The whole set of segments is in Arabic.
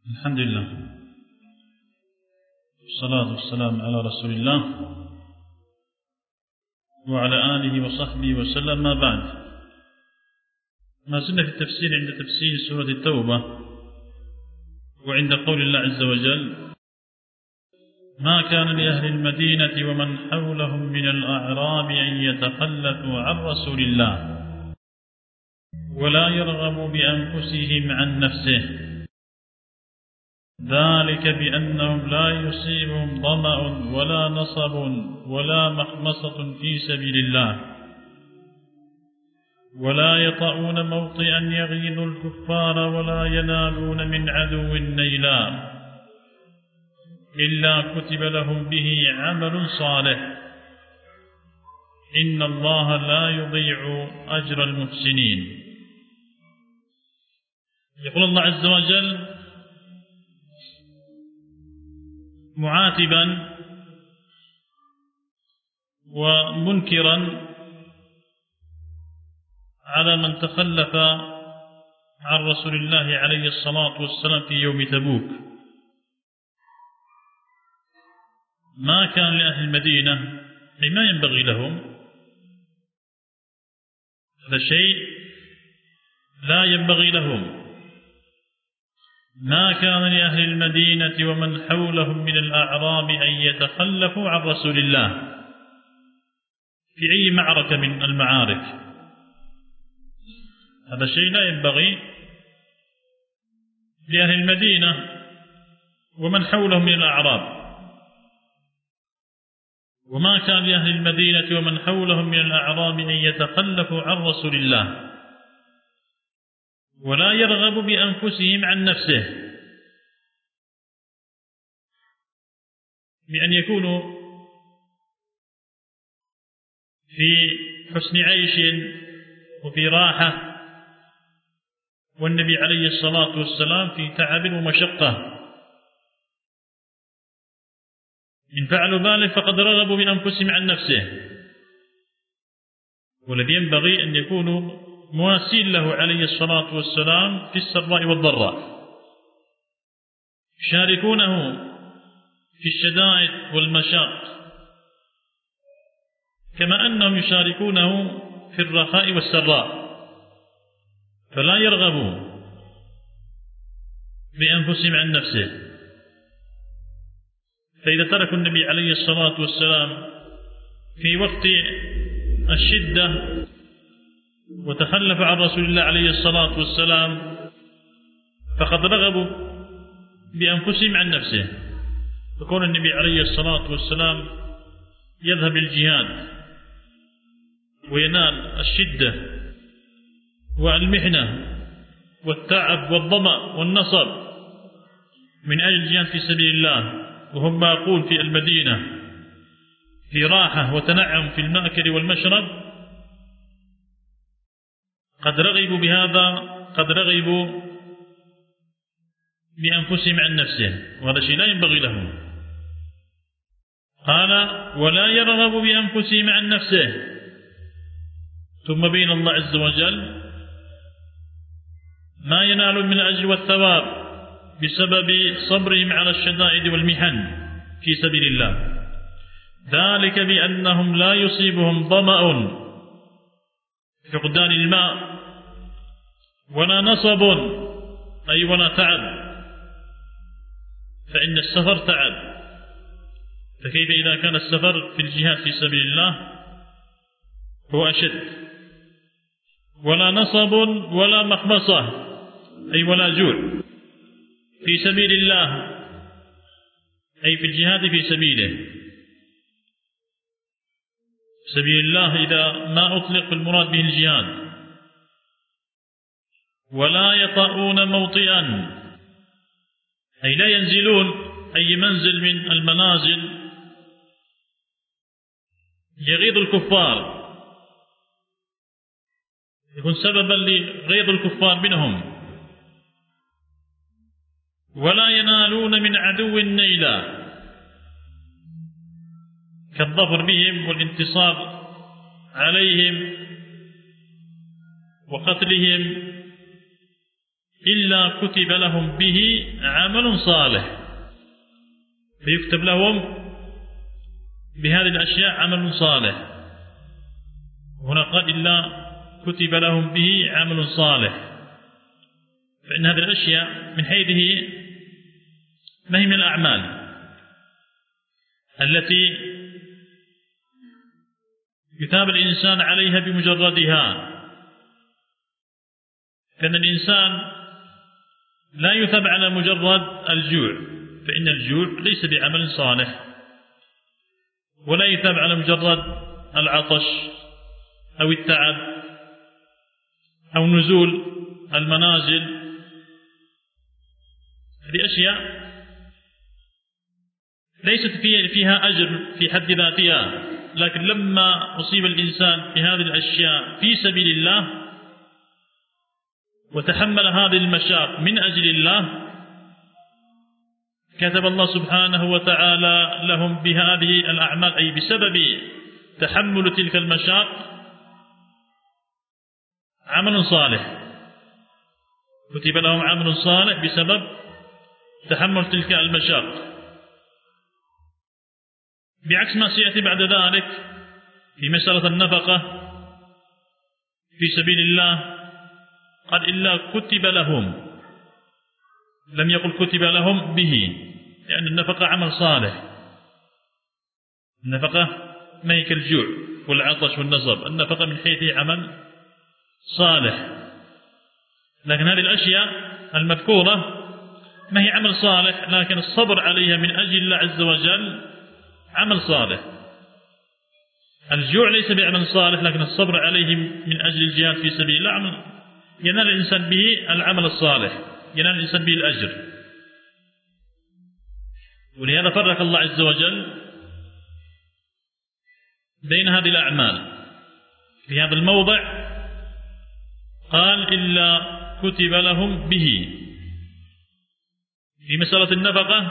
الحمد لله والصلاة والسلام على رسول الله وعلى آله وصحبه وسلم. ما بعد، ما زلنا في التفسير عند تفسير سورة التوبة، وعند قول الله عز وجل: ما كان لأهل المدينة ومن حولهم من الأعراب أن يتخلفوا عن رسول الله ولا يرغبوا بأنفسهم عن نفسه، ذلك بأنهم لا يصيبهم ظمأ ولا نصب ولا مخمصة في سبيل الله ولا يطؤون موطئا يغيظ الكفار ولا ينالون من عدو نيلا إلا كتب لهم به عمل صالح إن الله لا يضيع أجر المحسنين. يقول الله عز وجل معاتبا ومنكرا على من تخلف عن رسول الله عليه الصلاة والسلام في يوم تبوك: ما كان لأهل المدينة، أي ما ينبغي لهم، هذا شيء لا ينبغي لهم. ما كان لأهل المدينة ومن حولهم من الأعراب أن يتخلفوا عن رسول الله في أي معركة من المعارك، هذا شيء لا ينبغي لأهل المدينة ومن حولهم من الأعراب. وما كان لأهل المدينة ومن حولهم من الأعراب أن يتخلفوا عن رسول الله ولا يرغبوا بأنفسهم عن نفسه، بأن يكونوا في حسن عيش وفي راحة والنبي عليه الصلاة والسلام في تعب ومشقة. إن فعلوا ذلك فقد رغبوا بأنفسهم عن نفسه، والذي ينبغي أن يكونوا مواسين له عليه الصلاة والسلام في السراء والضراء، يشاركونه في الشدائد والمشاق كما أنهم يشاركونه في الرخاء والسراء، فلا يرغبوا بأنفسهم عن نفسه. فإذا تركوا النبي عليه الصلاة والسلام في وقت الشدة وتخلف عن رسول الله عليه الصلاة والسلام فقد رغبوا بأنفسهم عن نفسه، فكون النبي عليه الصلاة والسلام يذهب الجهاد وينال الشدة والمحنة والتعب والظمأ والنصب من أجل الجهاد في سبيل الله، وهم باقون في المدينة في راحة وتنعم في المأكل والمشرب، قد رغبوا بهذا، قد رغبوا بأنفسهم عن نفسه، وهذا شيء لا ينبغي لهم. قال: ولا يرغبوا بأنفسهم عن نفسه، ثم بين الله عز وجل ما ينالون من الأجر والثواب بسبب صبرهم على الشدائد والمحن في سبيل الله، ذلك بأنهم لا يصيبهم ظمأ فقدان الماء ولا نصب أي ولا تعب، فإن السفر تعب، فكيف إذا كان السفر في الجهاد في سبيل الله هو أشد، ولا نصب ولا مخمصة أي ولا جوع في سبيل الله أي في الجهاد في سبيله. سبيل الله إذا ما أطلق المراد به الجهاد. ولا يطؤون موطئا أي لا ينزلون أي منزل من المنازل يغيظ الكفار، يكون سببا لغيظ الكفار منهم. ولا ينالون من عدو نيلا كالظفر بهم والانتصار عليهم وقتلهم إلا كتب لهم به عمل صالح، فيكتب لهم بهذه الأشياء عمل صالح. هنا قال إلا كتب لهم به عمل صالح، فإن هذه الأشياء من حيث ما هي من الأعمال التي يثاب الإنسان عليها بمجردها، كأن الإنسان لا يثاب على مجرد الجوع، فإن الجوع ليس بعمل صالح، ولا يثاب على مجرد العطش أو التعب أو نزول المنازل. هذه أشياء ليست فيها أجر في حد ذاتها، لكن لما أصيب الإنسان بهذه الأشياء في سبيل الله وتحمل هذه المشاق من أجل الله، كتب الله سبحانه وتعالى لهم بهذه الأعمال، أي بسبب تحمل تلك المشاق، عمل صالح. كتب لهم عمل صالح بسبب تحمل تلك المشاق، بعكس ما سيأتي بعد ذلك في مسألة النفقة في سبيل الله. قال إلا كتب لهم، لم يقل كتب لهم به، لأن النفقة عمل صالح. النفقة ما هي كالجوع والعطش والنصب، النفقة من حيث عمل صالح. لكن هذه الأشياء المذكورة ما هي عمل صالح، لكن الصبر عليها من أجل الله عز وجل عمل صالح. الجوع ليس بعمل صالح، لكن الصبر عليه من أجل الجهاد في سبيل الله عمل ينال الإنسان به العمل الصالح، ينال الإنسان به الأجر. ولهذا فرق الله عز وجل بين هذه الأعمال في هذا الموضع. قال إلا كتب لهم به. في مسألة النفقة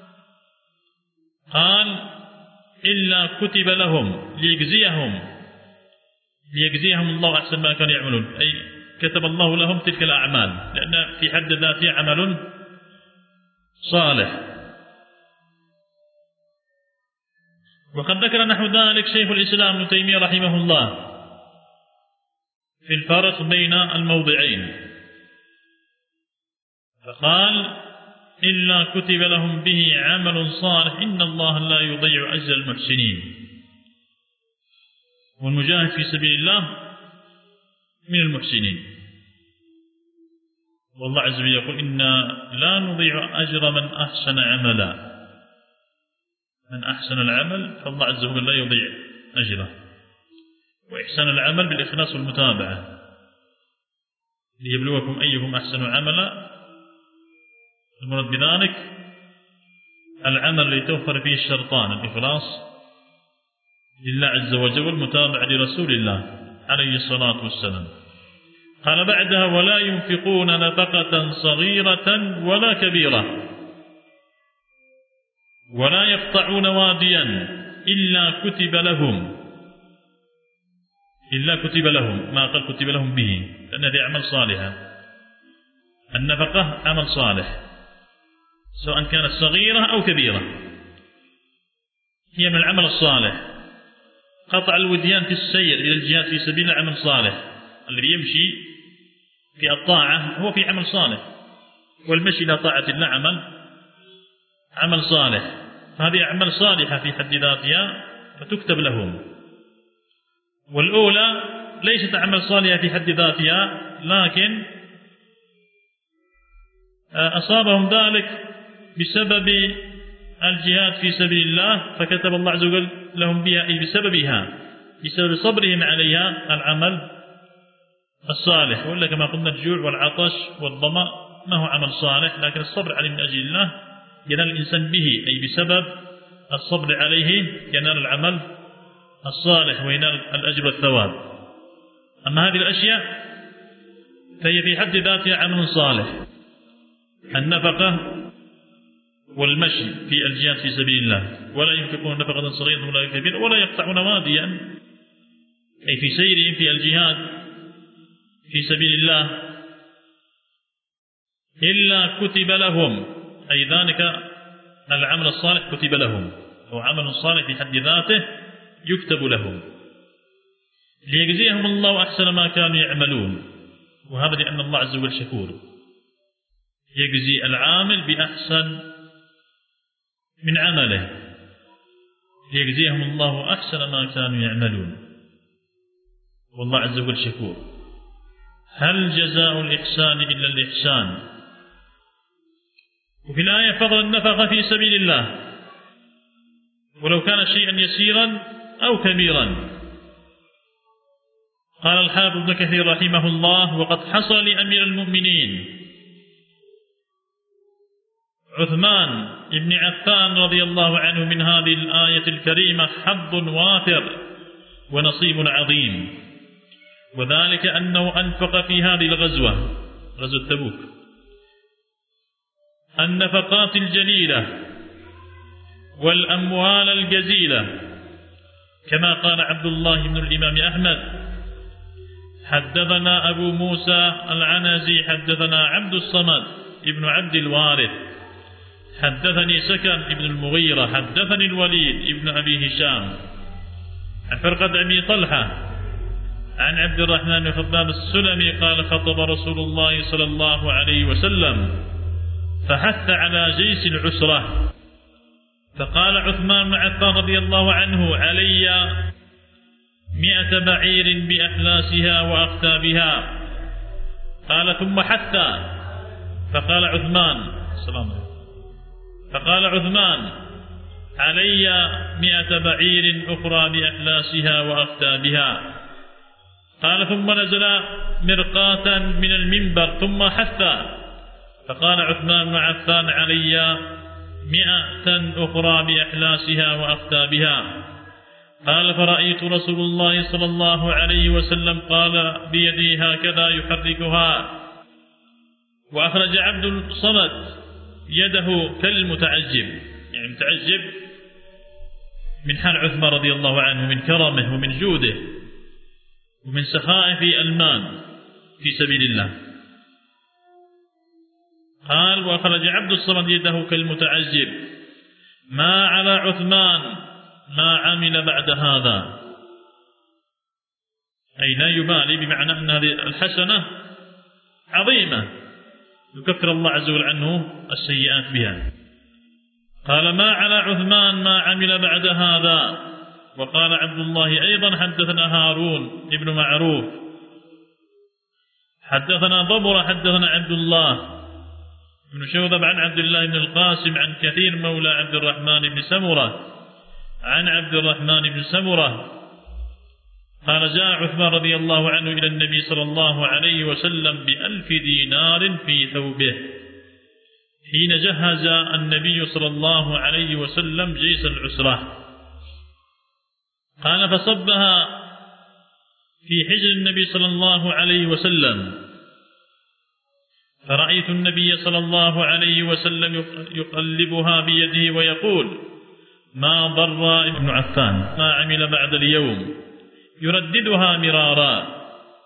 قال إلا كتب لهم ليجزيهم الله أحسن ما كانوا يعملون، أي كتب الله لهم تلك الأعمال، لأن في حد ذاتها عمل صالح. وقد ذكر نحو ذلك شيخ الإسلام ابن تيمية رحمه الله في الفرق بين الموضعين، فقال إلا كتب لهم به عمل صالح إن الله لا يضيع أجر المحسنين. والمجاهد في سبيل الله من المحسنين، والله عز وجل يقول إنا لا نضيع أجر من أحسن عملا. من أحسن العمل فالله عز وجل لا يضيع أجره. وإحسان العمل بالإخلاص والمتابعة، ليبلوكم أيهم أحسن عملا. المراد بذلك العمل الذي توفر فيه الشرطان، الإخلاص لله عز وجل والمتابعة لرسول الله عليه الصلاة والسلام. قال بعدها ولا ينفقون نفقة صغيرة ولا كبيرة ولا يقطعون واديا إلا كتب لهم ما قال كتب لهم به، لأن هذه أعمال صالحة. النفقة عمل صالح سواء كانت صغيرة أو كبيرة، هي من العمل الصالح. قطع الوديان في السير إلى الجهاد في سبيل الله عمل صالح. الذي يمشي في الطاعة هو في عمل صالح، والمشي إلى طاعة الله عمل صالح. هذه أعمال صالحة في حد ذاتها فتكتب لهم. والأولى ليست أعمال صالحة في حد ذاتها، لكن أصابهم ذلك بسبب الجهاد في سبيل الله، فكتب الله عز وجل لهم بها، أي بسببها، بسبب صبرهم عليها العمل الصالح. وإلا كما قلنا الجوع والعطش والظمأ ما هو عمل صالح، لكن الصبر عليه من أجل الله ينال الإنسان به، أي بسبب الصبر عليه ينال العمل الصالح وينال الأجر والثواب. أما هذه الأشياء فهي في حد ذاتها عمل صالح، النفقة والمشي في الجهاد في سبيل الله. ولا ينفقون نفقة صغيرة ولا كبيرة ولا يقطعون واديا، أي في سيرهم في الجهاد في سبيل الله إلا كتب لهم، أي ذلك العمل الصالح كتب لهم، أو عمل صالح في حد ذاته يكتب لهم، ليجزيهم الله أحسن ما كانوا يعملون. وهذا لأن الله عز وجل شكور، يجزي العامل بأحسن من عمله، ليجزيهم الله أحسن ما كانوا يعملون، والله عز وجل شكور. هل جزاء الإحسان إلا الإحسان؟ وفي الآية فضل النفقة في سبيل الله ولو كان شيئا يسيرا أو كبيرا. قال الحافظ ابن كثير رحمه الله: وقد حصل لأمير المؤمنين عثمان بن عفان رضي الله عنه من هذه الآية الكريمة حظ وافر ونصيب عظيم، وذلك أنه أنفق في هذه الغزوة، غزوة تبوك، النفقات الجليلة والأموال الجزيلة، كما قال عبد الله بن الإمام أحمد: حدثنا أبو موسى العنزي حدثنا عبد الصمد ابن عبد الوارث حدثني سكن ابن المغيرة حدثني الوليد ابن أبي هشام عن فرقة أبي طلحة عن عبد الرحمن بن خباب السلمي قال: خطب رسول الله صلى الله عليه وسلم فحث على جيش العسرة، فقال عثمان بن عفان رضي الله عنه: علي 100 بعير بأحلاسها وأقتابها. قال: ثم حث، فقال عثمان: علي 100 بعير أخرى بأحلاسها وأقتابها. قال: ثم نزل مرقاة من المنبر ثم حث، فقال عثمان بن عفان: علي 100 أخرى بأحلاسها وأقتابها. قال: فرأيت رسول الله صلى الله عليه وسلم قال بيدي هكذا يحركها، وأخرج عبد الصمد يده كالمتعجب، يعني متعجب من حال عثمان رضي الله عنه، من كرمه ومن جوده ومن سخائه في المال في سبيل الله. قال: وأخرج عبد الصمد يده كالمتعجب، ما على عثمان ما عمل بعد هذا، أي لا يبالي، بمعنى أن هذه الحسنة عظيمة يكفر الله عز وجل عنه السيئات بها. قال: ما على عثمان ما عمل بعد هذا. وقال عبد الله أيضا: حدثنا هارون ابن معروف حدثنا ضبر حدثنا عبد الله بن شوذب عن عبد الله بن القاسم عن كثير مولى عبد الرحمن بن سمرة عن عبد الرحمن بن سمرة قال: جاء عثمان رضي الله عنه إلى النبي صلى الله عليه وسلم ب1000 دينار في ثوبه حين جهز النبي صلى الله عليه وسلم جيش العسرة. قال: فصبها في حجر النبي صلى الله عليه وسلم، فرأيت النبي صلى الله عليه وسلم يقلبها بيده ويقول: ما ضر ابن عفان ما عمل بعد اليوم، يرددها مرارا.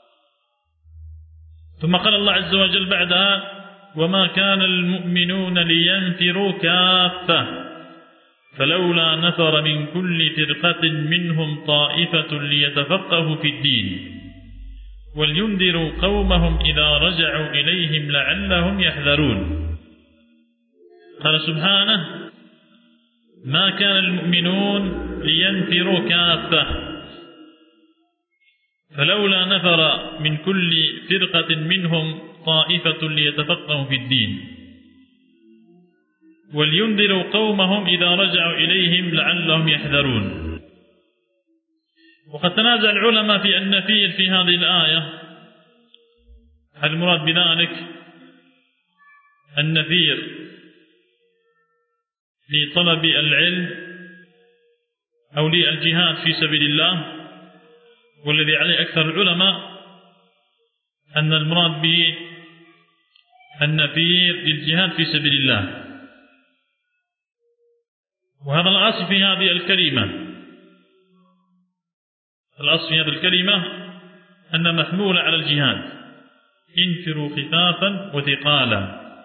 ثم قال الله عز وجل بعدها: وما كان المؤمنون لينفروا كافة فلولا نفر من كل فرقة منهم طائفة ليتفقهوا في الدين ولينذروا قومهم إذا رجعوا إليهم لعلهم يحذرون. قال سبحانه: ما كان المؤمنون لينفروا كافة فلولا نفر من كل فرقة منهم طائفة ليتفقهوا في الدين ولينذروا قومهم إذا رجعوا إليهم لعلهم يحذرون. وقد تنازع العلماء في النفير في هذه الآية، هل المراد بذلك النفير لطلب العلم أو للجهاد في سبيل الله؟ والذي عليه أكثر العلماء أن المراد به النفير للجهاد في سبيل الله، وهذا الأصل في هذه الكلمة. الأصل في هذه الكلمة أن محمولة على الجهاد: انفروا خفافا وثقالا،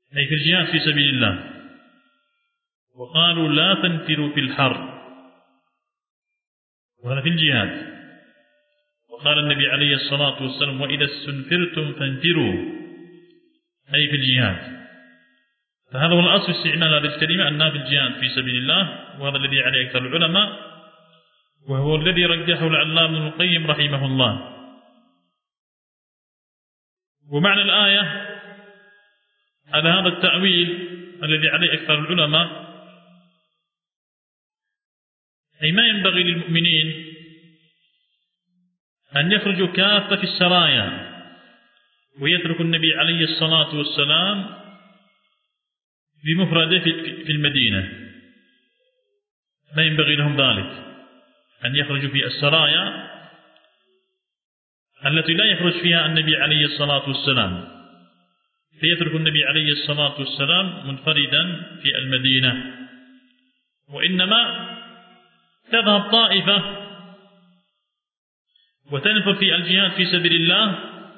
أي في الجهاد في سبيل الله. وقالوا لا تنفروا في الحر، وهذا في الجهاد. وقال النبي عليه الصلاة والسلام وإذا استنفرتم فانفروا، أي في الجهاد. فهذا هو الأصل في استعمال هذه الكلمة أنها في الجهاد في سبيل الله، وهذا الذي عليه أكثر العلماء، وهو الذي رجحه العلامة ابن القيم رحمه الله. ومعنى الآية على هذا التأويل الذي عليه أكثر العلماء، أي ما ينبغي للمؤمنين أن يخرجوا كافة في السرايا ويترك النبي عليه الصلاة والسلام بمفرده في المدينة. لا ينبغي لهم ذلك، أن يخرجوا في السرايا التي لا يخرج فيها النبي عليه الصلاة والسلام، فيترك النبي عليه الصلاة والسلام منفردا في المدينة، وإنما تذهب طائفة وتنفر في الجهاد في سبيل الله،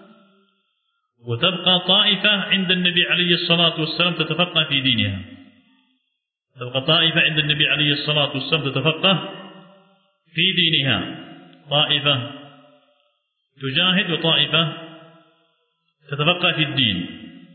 وتبقى طائفة عند النبي عليه الصلاة والسلام تتفقه في دينها. تبقى طائفة عند النبي عليه الصلاة والسلام تتفقه في دينها، طائفة تجاهد وطائفة تتفقه في الدين.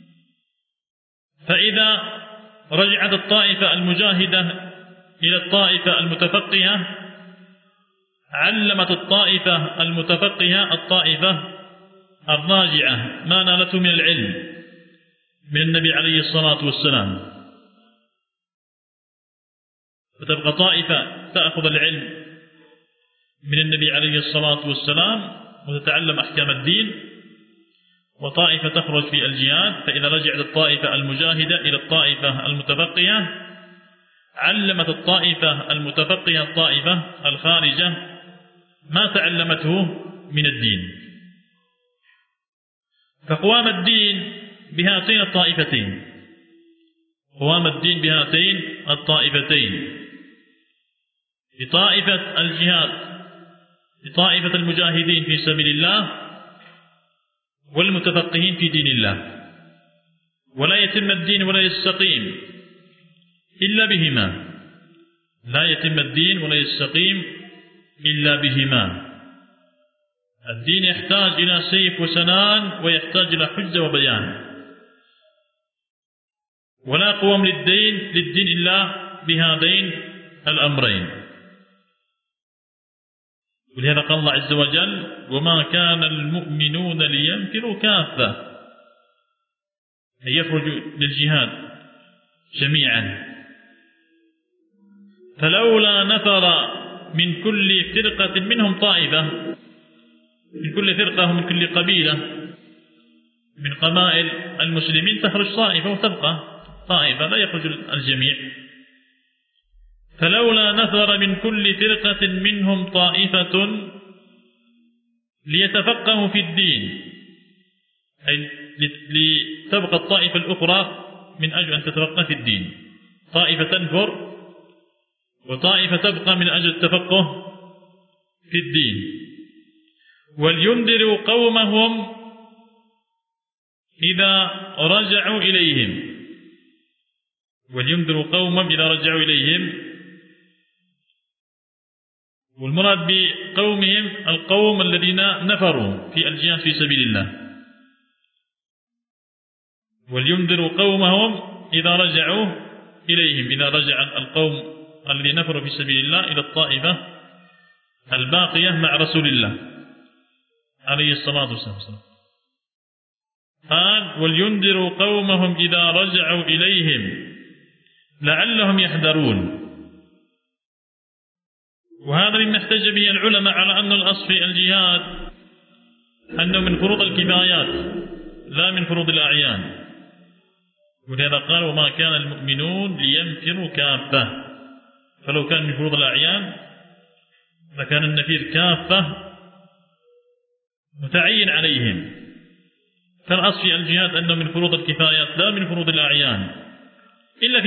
فإذا رجعت الطائفة المجاهدة إلى الطائفة المتفقهة، علمت الطائفة المتفقهة الطائفة الراجعة ما نالته من العلم من النبي عليه الصلاة والسلام، فتبقى طائفة تأخذ العلم من النبي عليه الصلاة والسلام وتتعلم أحكام الدين، وطائفة تخرج في الجهاد. فإذا رجعت الطائفة المجاهدة إلى الطائفة المتفقهة، علمت الطائفة المتفقهة الطائفة الخارجة ما تعلمته من الدين، فقوام الدين بهاتين الطائفتين، قوام الدين بهاتين الطائفتين، بطائفة الجهاد، بطائفة المجاهدين في سبيل الله، والمتفقهين في دين الله. ولا يتم الدين ولا يستقيم إلا بهما، لا يتم الدين ولا يستقيم إلا بهما. الدين يحتاج إلى سيف وسنان، ويحتاج إلى حجة وبيان، ولا قوام للدين إلا بهذين الأمرين. ولهذا قال الله عز وجل وما كان المؤمنون لينفروا كافة، أن يخرجوا للجهاد جميعا. فلولا نفر من كل فرقة منهم طائفة، من كل فرقة ومن كل قبيلة من قبائل المسلمين تخرج طائفة وتبقى طائفة، لا يخرج الجميع. فلولا نفر من كل فرقة منهم طائفة ليتفقهوا في الدين، أي لتبقى الطائفة الأخرى من أجل أن تتفقه في الدين. طائفة تنفر وطائفة تبقى من أجل التفقه في الدين. ولينذروا قومهم إذا رجعوا إليهم، ولينذروا قومهم إذا رجعوا إليهم. والمراد بقومهم القوم الذين نفروا في الجهاد في سبيل الله. ولينذروا قومهم إذا رجعوا إليهم، إذا رجع القوم الذين نفروا في سبيل الله إلى الطائفة الباقية مع رسول الله عليه الصلاة والسلام. قال ولينذروا قومهم إذا رجعوا إليهم لعلهم يحذرون. وهذا مما احتج به العلماء على أن الأصل في الجهاد أنه من فروض الكفايات لا من فروض الأعيان. ولهذا قال وما كان المؤمنون لينفروا كافة، فلو كان من فروض الأعيان لكان النفير كافة متعين عليهم. فالأصل في الجهاد أنه من فروض الكفايات لا من فروض الأعيان، إلا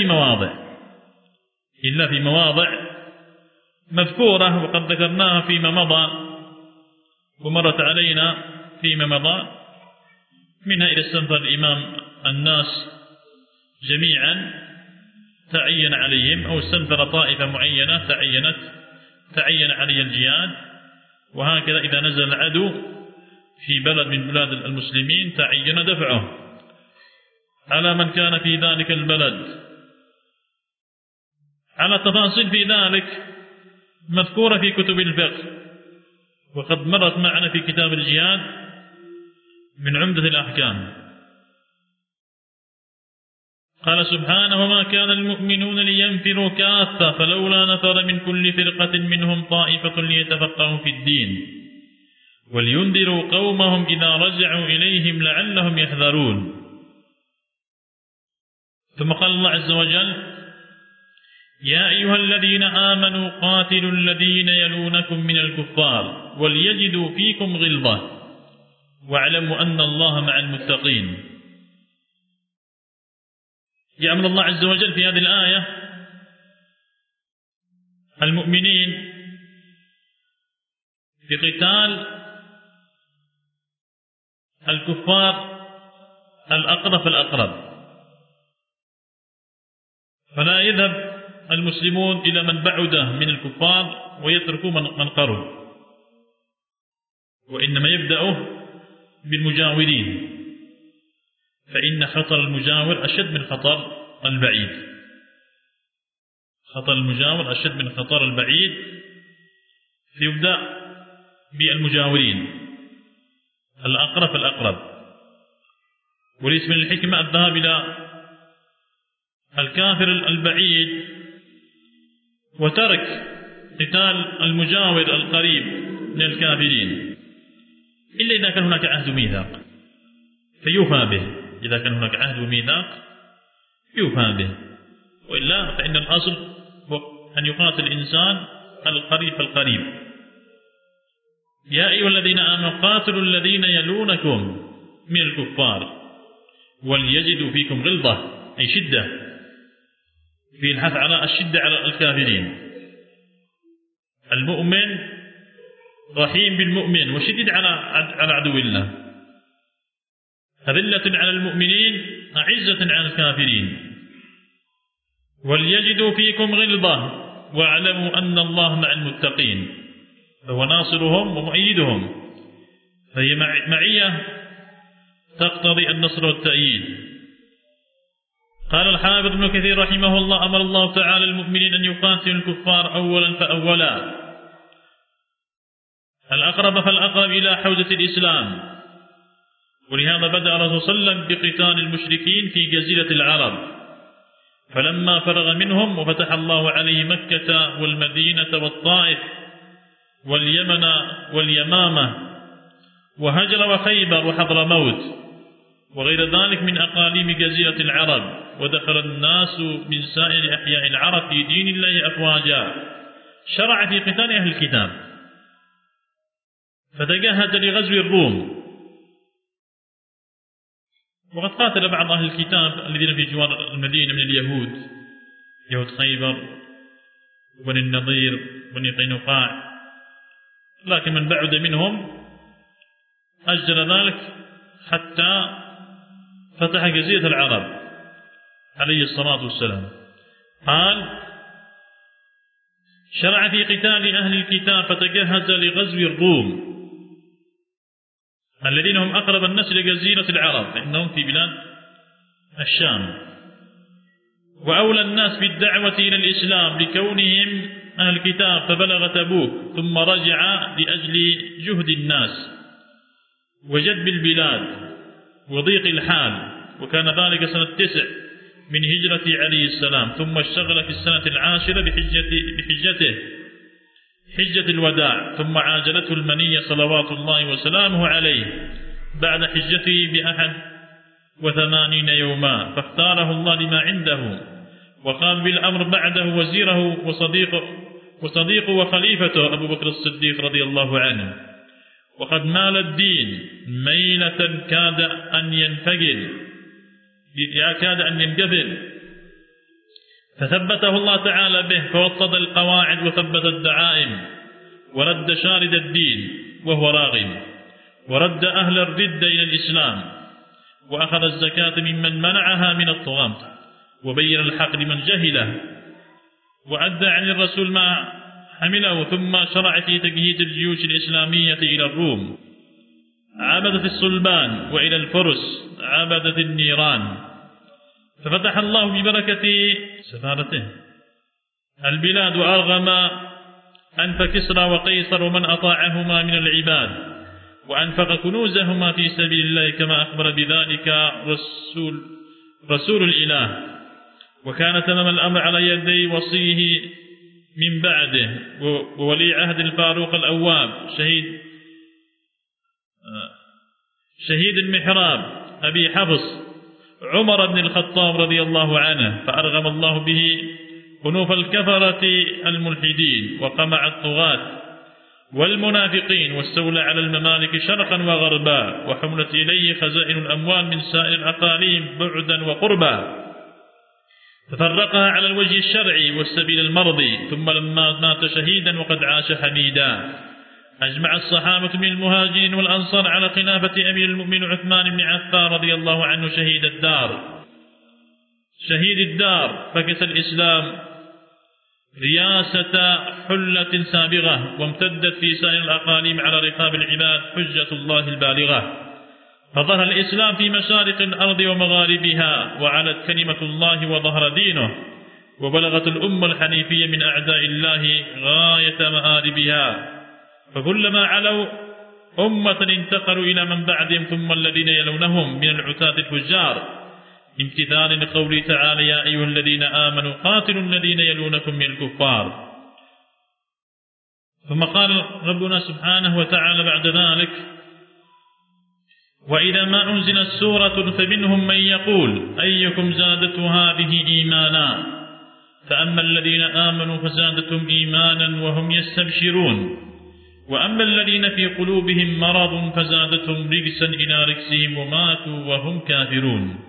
في مواضع مذكورة وقد ذكرناها فيما مضى ومرت علينا فيما مضى، منها إذا استنفر الإمام الناس جميعا تعين عليهم، أو استنفر طائفة معينة تعين علي الجهاد. وهكذا إذا نزل العدو في بلد من بلاد المسلمين تعين دفعه على من كان في ذلك البلد. على تفاصيل في ذلك مذكورة في كتب الفقه، وقد مرت معنا في كتاب الجهاد من عمدة الأحكام. قال سبحانه: وما كان المؤمنون لينفروا كافة فلولا نفر من كل فرقة منهم طائفة ليتفقهوا في الدين ولينذروا قومهم إذا رجعوا إليهم لعلهم يحذرون. ثم قال الله عز وجل: يا أيها الذين آمنوا قاتلوا الذين يلونكم من الكفار وليجدوا فيكم غلظة واعلموا أن الله مع المتقين. يأمر الله عز وجل في هذه الآية المؤمنين بقتال الكفار الأقرب فالأقرب، فلا يذهب المسلمون إلى من بعد من الكفار ويتركوا من قرب، وإنما يبدأوا بالمجاورين، فإن خطر المجاور أشد من خطر البعيد. خطر المجاور أشد من خطر البعيد، فيبدأ بالمجاورين الأقرب فالأقرب. وليس من الحكمة الذهاب إلى الكافر البعيد وترك قتال المجاور القريب من الكافرين، إلا إذا كان هناك عهد وميثاق فيوفى به. إذا كان هناك عهد وميثاق يوفى به، وإلا فإن الأصل أن يقاتل الإنسان القريب فالقريب. يا أيها الذين آمنوا قاتلوا الذين يلونكم من الكفار وليجدوا فيكم غلظة، أي شدة، في الحث على الشدة على الكافرين. المؤمن رحيم بالمؤمن وشديد على عدو الله، أذلة على المؤمنين أعزة على الكافرين. وليجدوا فيكم غلظة واعلموا أن الله مع المتقين، فهو ناصرهم ومؤيدهم، فهي معية تقتضي النصر والتأييد. قال الحافظ ابن كثير رحمه الله: أمر الله تعالى المؤمنين أن يقاتلوا الكفار أولا فأولا، الأقرب فالأقرب إلى حوزة الإسلام. ولهذا بدأ الرسول صلى الله عليه وسلم بقتال المشركين في جزيرة العرب، فلما فرغ منهم وفتح الله عليه مكة والمدينة والطائف واليمن واليمامة وهجر وخيبر وحضرموت وغير ذلك من أقاليم جزيرة العرب، ودخل الناس من سائر أحياء العرب في دين الله أفواجا، شرع في قتال أهل الكتاب، فتجهز لغزو الروم. وقد قاتل بعض أهل الكتاب الذين في جوار المدينة من اليهود، يهود خيبر وبني النضير وبني قينقاع، لكن من بعد منهم أجل ذلك حتى فتح جزيرة العرب عليه الصلاة والسلام. قال: شرع في قتال أهل الكتاب فتجهز لغزو الروم الذين هم أقرب الناس لجزيرة العرب، فإنهم في بلاد الشام، وأولى الناس بالدعوة إلى الإسلام لكونهم أهل الكتاب، فبلغ تبوك ثم رجع لأجل جهد الناس وجدب البلاد وضيق الحال، وكان ذلك سنة 9 من هجرة عليه السلام، ثم اشتغل في السنة 10 بحجته حجة الوداع، ثم عاجلته المنية صلوات الله وسلامه عليه بعد حجته ب81 يوما، فاختاره الله لما عنده، وقام بالأمر بعده وزيره وصديقه وخليفته أبو بكر الصديق رضي الله عنه. وقد مال الدين ميلة كاد أن ينجبل، فثبته الله تعالى به، فوطد القواعد وثبت الدعائم، ورد شارد الدين وهو راغب، ورد أهل الردة إلى الإسلام، وأخذ الزكاة ممن منعها من الطغاة، وبين الحق لمن جهله، وأدى عن الرسول ما حمله، ثم شرع في تجهيز الجيوش الإسلامية إلى الروم عبدة الصلبان، وإلى الفرس عبدة النيران، ففتح الله ببركة سفارته البلاد، وأرغم أنف كسرى وقيصر ومن أطاعهما من العباد، وأنفق كنوزهما في سبيل الله كما أخبر بذلك رسول الإله، وكان تمام الأمر على يدي وصيه من بعده وولي عهد الفاروق الأواب شهيد المحراب أبي حفص عمر بن الخطاب رضي الله عنه، فأرغم الله به أنوف الكفرة الملحدين وقمع الطغاة والمنافقين، واستولى على الممالك شرقا وغربا، وحملت إليه خزائن الأموال من سائر الأقاليم بعدا وقربا، ففرقها على الوجه الشرعي والسبيل المرضي. ثم لما مات شهيدا وقد عاش حميدا، أجمع الصحابة من المهاجرين والأنصار على خلافة أمير المؤمنين عثمان بن عفان رضي الله عنه شهيد الدار، فكس الإسلام رياسة حلة سابغة، وامتدت في سائر الأقاليم على رقاب العباد حجة الله البالغة، فظهر الإسلام في مشارق الأرض ومغاربها، وعلت كلمة الله وظهر دينه، وبلغت الأمة الحنيفية من أعداء الله غاية مآربها، فكلما علوا أمة انتقلوا إلى من بعدهم ثم الذين يلونهم من العتاة الفجار، امتثالا لقوله تعالى: يا أيها الذين آمنوا قاتلوا الذين يلونكم من الكفار. ثم قال ربنا سبحانه وتعالى بعد ذلك: وإذا ما أنزلت سورة فمنهم من يقول أيكم زادته هذه إيمانا، فأما الذين آمنوا فزادتهم إيمانا وهم يستبشرون، وأما الذين في قلوبهم مرض فزادتهم رجسا إلى رجسهم وماتوا وهم كافرون.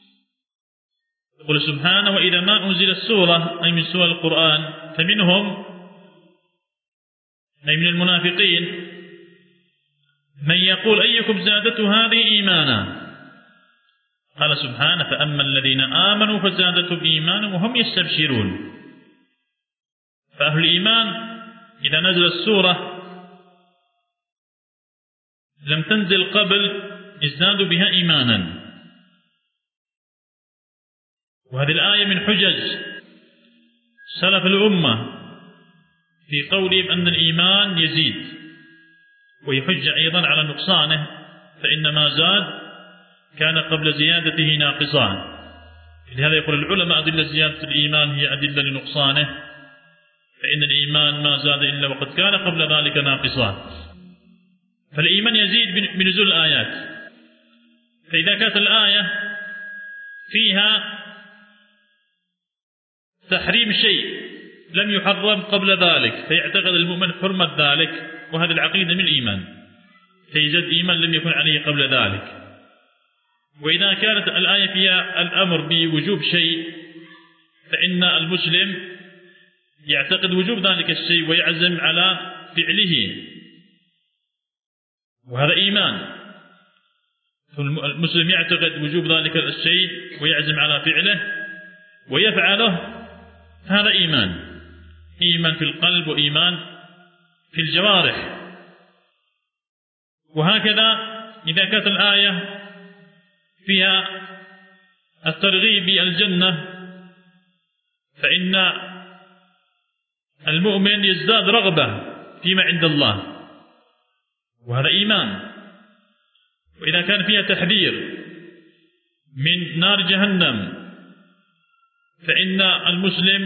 يقول سبحانه: وإذا ما أنزلت سورة، أي من سور القرآن، فمنهم، أي من المنافقين، من يقول أيكم زادته هذه إيمانا. قال سبحانه: فأما الذين آمنوا فزادتهم إيمانا وهم يستبشرون. فأهل الإيمان إذا نزلت السورة لم تنزل قبل ازدادوا بها إيمانا، وهذه الآية من حجج سلف الأمة في قولهم أن الإيمان يزيد، ويحج أيضا على نقصانه، فإن ما زاد كان قبل زيادته ناقصان. لهذا يقول العلماء: أدلة زيادة الإيمان هي أدلة لنقصانه، فإن الإيمان ما زاد إلا وقد كان قبل ذلك ناقصان. فالإيمان يزيد بنزول الآيات، فإذا كانت الآية فيها تحريم شيء لم يحرم قبل ذلك فيعتقد المؤمن حرمة ذلك، وهذه العقيدة من الإيمان، فيزداد إيمان لم يكن عليه قبل ذلك. وإذا كانت الآية فيها الأمر بوجوب شيء فإن المسلم يعتقد وجوب ذلك الشيء ويعزم على فعله، وهذا إيمان. المسلم يعتقد وجوب ذلك الشيء ويعزم على فعله ويفعله، هذا إيمان في القلب وإيمان في الجوارح. وهكذا إذا كانت الآية فيها الترغيب بالجنة فإن المؤمن يزداد رغبة فيما عند الله، وهذا إيمان. وإذا كان فيها تحذير من نار جهنم فإن المسلم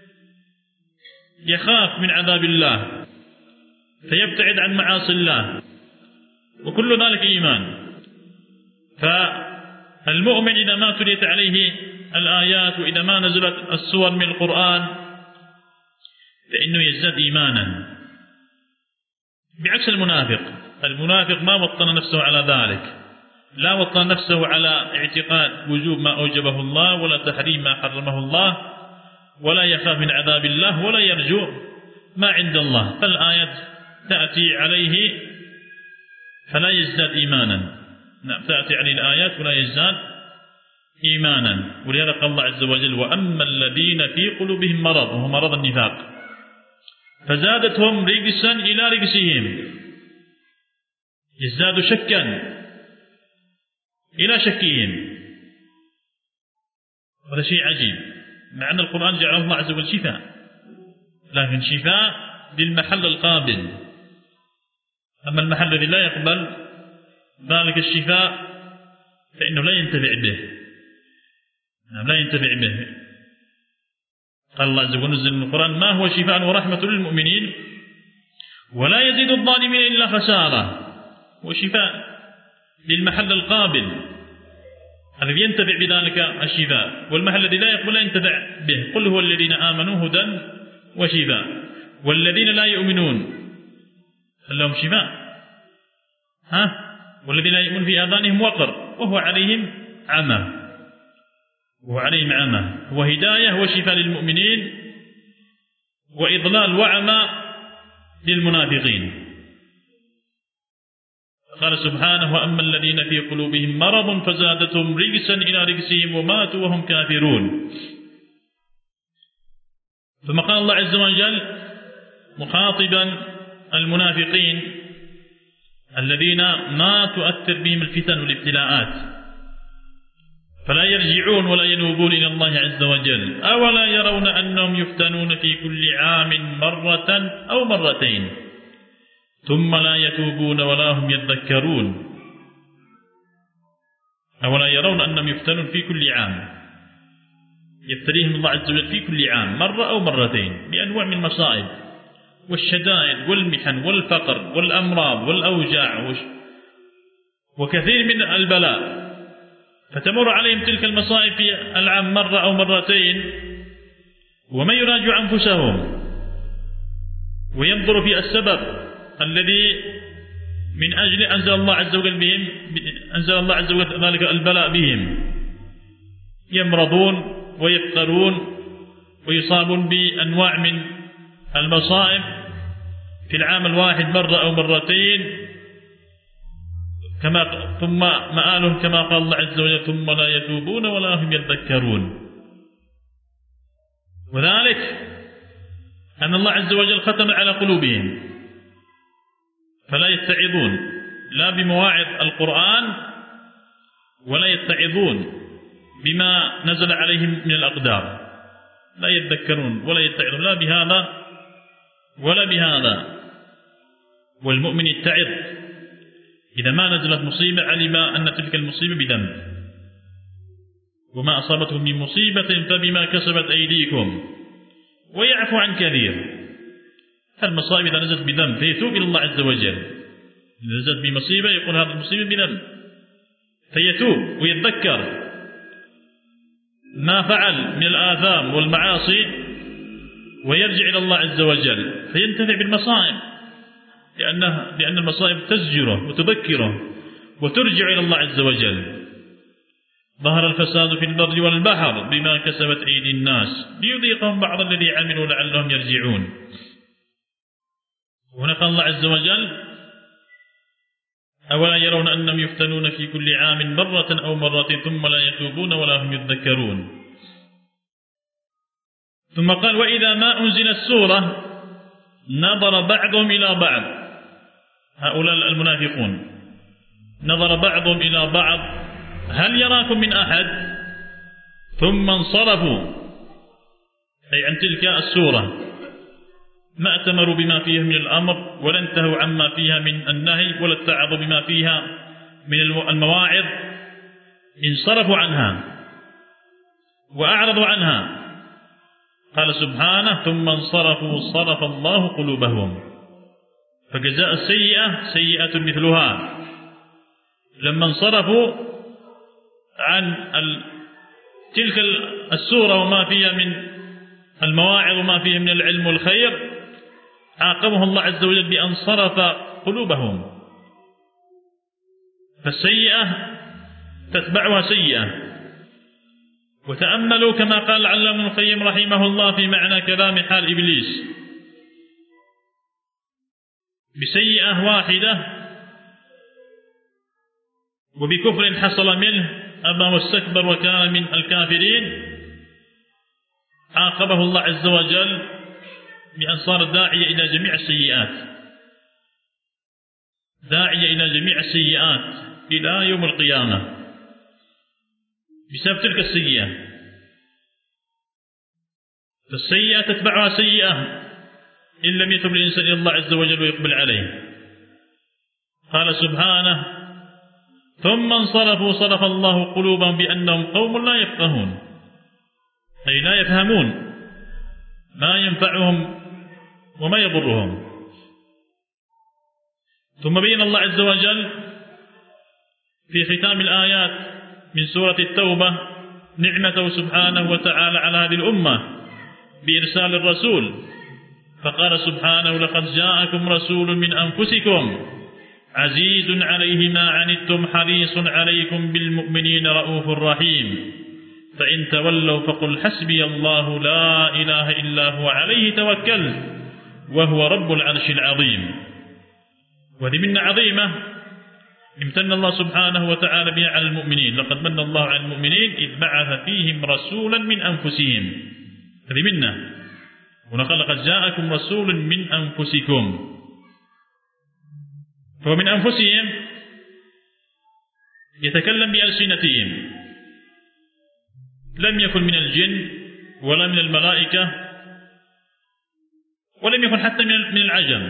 يخاف من عذاب الله فيبتعد عن معاصي الله، وكل ذلك إيمان. فالمؤمن إذا ما تليت عليه الآيات وإذا ما نزلت السور من القرآن فإنه يزداد إيمانا، بعكس المنافق ما وطن نفسه على ذلك، لا وطن نفسه على اعتقاد وجوب ما أوجبه الله ولا تحريم ما حرمه الله، ولا يخاف من عذاب الله ولا يرجو ما عند الله، فالآيات تأتي عليه فلا يزداد إيمانا. نعم، تأتي عليه الآيات ولا يزداد إيمانا. ولهذا قال الله عز وجل: وأما الذين في قلوبهم مرض، وهو مرض النفاق، فزادتهم رجسا إلى رجسهم، يزداد شكا إلى شكهم. هذا شيء عجيب، مع أن القرآن جعله الله عز وجل شفاء، لكن شفاء للمحل القابل. أما المحل الذي لا يقبل ذلك الشفاء فإنه لا ينتفع به، لا ينتفع به. قال الله عز وجل: نزل من القرآن ما هو شفاء ورحمة للمؤمنين ولا يزيد الظالمين إلا خسارة. وشفاء للمحل القابل الذي ينتفع بذلك الشفاء، والمحل الذي لا يقبل لا ينتفع به. قل هو الذين آمنوا هدى وشفاء، والذين لا يؤمنون لهم شفاء، والذين لا يؤمنون في آذانهم وقر وهو عليهم عمى، هو هداية وشفاء للمؤمنين وإضلال وعمى للمنافقين. قال سبحانه: وأما الذين في قلوبهم مرض فزادتهم رجسا إلى رجسهم وماتوا وهم كافرون. ثم قال الله عز وجل مخاطبا المنافقين الذين ما تؤثر بهم الفتن والابتلاءات، فلا يرجعون ولا ينوبون إلى الله عز وجل: أولا يرون أنهم يفتنون في كل عام مرة أو مرتين ثم لا يتوبون ولا هم يذكرون. أولا يرون أنهم يفتنون في كل عام، يبتليهم الله عز وجل في كل عام مرة أو مرتين بأنواع من المصائب والشدائد والمحن والفقر والأمراض والأوجاع وكثير من البلاء، فتمر عليهم تلك المصائب في العام مرة أو مرتين، وما يراجع أنفسهم وينظر في السبب الذي من أجل أنزل الله عز وجل ذلك البلاء بهم، يمرضون ويفقرون ويصابون بأنواع من المصائب في العام الواحد مرة أو مرتين، ثم مآلهم كما قال الله عز وجل: ثم لا يتوبون ولا هم يذكرون. وذلك أن الله عز وجل ختم على قلوبهم فلا يتعظون لا بمواعظ القرآن ولا يتعظون بما نزل عليهم من الأقدار، لا يتذكرون ولا يتعظون لا بهذا ولا بهذا. والمؤمن يتعظ إذا ما نزلت مصيبة علم أن تلك المصيبة بذنب، وما أصابتهم من مصيبة فبما كسبت أيديكم ويعفو عن كثير. فالمصائب إذا نزلت بذنب فيتوب إلى الله عز وجل، إذا نزلت بمصيبة يقول هذه المصيبة بذنب فيتوب ويتذكر ما فعل من الآثام والمعاصي ويرجع إلى الله عز وجل فينتفع بالمصائب، لأن المصائب تزجره وتذكره وترجع إلى الله عز وجل. ظهر الفساد في البر والبحر بما كسبت أيدي الناس ليذيقهم بعض الذي عملوا لعلهم يرجعون. وهنا قال الله عز وجل: أولا يرون أنهم يفتنون في كل عام مرة أو مرتين ثم لا يتوبون ولا هم يذكرون. ثم قال: وإذا ما أنزلت سورة نظر بعضهم إلى بعض، هؤلاء المنافقون نظر بعضهم إلى بعض: هل يراكم من أحد؟ ثم انصرفوا، أي عن تلك السورة، ما اتمروا بما فيها من الأمر ولا انتهوا عما فيها من النهي ولا اتعظوا بما فيها من المواعظ، انصرفوا عنها وأعرضوا عنها. قال سبحانه: ثم انصرفوا صرف الله قلوبهم. فجزاء السيئة سيئة مثلها. لما انصرفوا عن تلك السورة وما فيها من المواعظ وما فيها من العلم والخير عاقبه الله عز وجل بأن صرف قلوبهم، فالسيئة تتبعها سيئة. وتأملوا كما قال العلامة ابن القيم رحمه الله في معنى كلام حال إبليس: بسيئة واحدة وبكفر حصل منه أبى واستكبر وكان من الكافرين عاقبه الله عز وجل بأن صار داعية إلى جميع السيئات، داعية إلى جميع السيئات إلى يوم القيامة بسبب تلك السيئة. فالسيئة تتبعها سيئة إن لم يتب الإنسان إلى الله عز وجل ويقبل عليه. قال سبحانه: ثم انصرفوا صرف الله قلوبهم بأنهم قوم لا يفقهون، أي لا يفهمون ما ينفعهم وما يضرهم. ثم بين الله عز وجل في ختام الآيات من سورة التوبة نعمته سبحانه وتعالى على هذه الأمة بإرسال الرسول، فقال سبحانه: لقد جاءكم رسول من أنفسكم عزيز عليه ما عنتم حريص عليكم بالمؤمنين رؤوف رحيم، فإن تولوا فقل حسبي الله لا إله إلا هو عليه توكلت وهو رب العرش العظيم. وهذه منة عظيمة امتن الله سبحانه وتعالى بها على المؤمنين. لقد من الله على المؤمنين إذ بعث فيهم رسولا من أنفسهم، هذه منة. ونقول: لقد جاءكم رسول من أنفسكم، فهو من أنفسهم يتكلم بألسنتهم، لم يكن من الجن ولا من الملائكة ولم يكن حتى من العجم،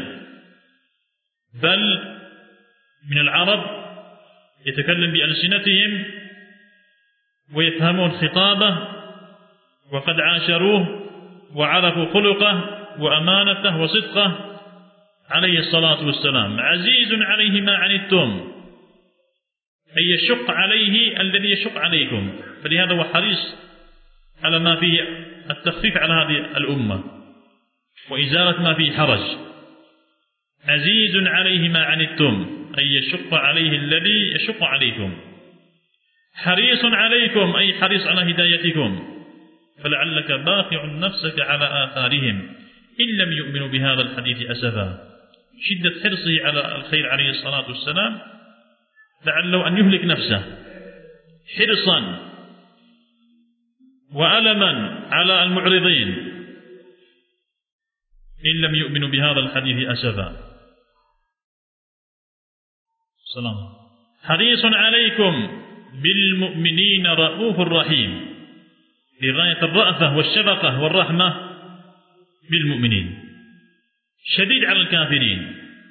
بل من العرب يتكلم بألسنتهم ويفهمون خطابه، وقد عاشروه وعرفوا خلقه وأمانته وصدقه عليه الصلاة والسلام. عزيز عليه ما عنتم، أي يشق عليه الذي يشق عليكم، فلهذا هو حريص على ما فيه التخفيف على هذه الأمة وإزالة ما فيه حرج. عزيز عليه ما عنتم، أي يشق عليه الذي يشق عليكم. حريص عليكم، أي حريص على هدايتكم، فلعلك باقع نفسك على آثارهم إن لم يؤمنوا بهذا الحديث أسفا. شدة حرصه على الخير عليه الصلاة والسلام لعله أن يهلك نفسه حرصا وألما على المعرضين إن لم يؤمنوا بهذا الحديث أسفا. سلام. حريص عليكم بالمؤمنين رؤوف رحيم، لغاية الرأفة والشفقة والرحمة بالمؤمنين، شديد على الكافرين.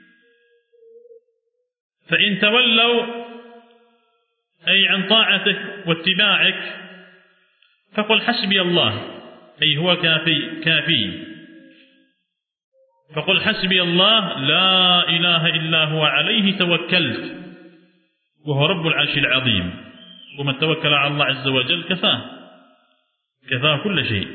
فإن تولوا أي عن طاعتك واتباعك فقل حسبي الله، أي هو كافي. فقل حسبي الله لا إله إلا هو عليه توكلت وهو رب العرش العظيم. ومن توكل على الله عز وجل كفاه كل شيء.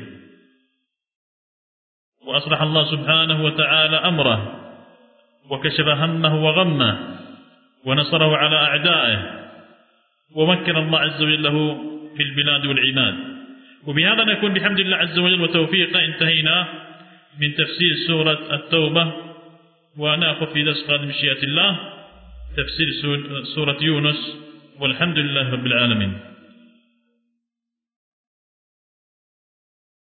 وأصلح الله سبحانه وتعالى أمره وكشف همه وغمه ونصره على أعدائه، ومكن الله عز وجل له في البلاد والعباد. وبهذا نكون بحمد الله عز وجل وتوفيقه انتهينا من تفسير سورة التوبة، ونأخذ في درس قادم مشيئة الله تفسير سورة يونس، والحمد لله رب العالمين.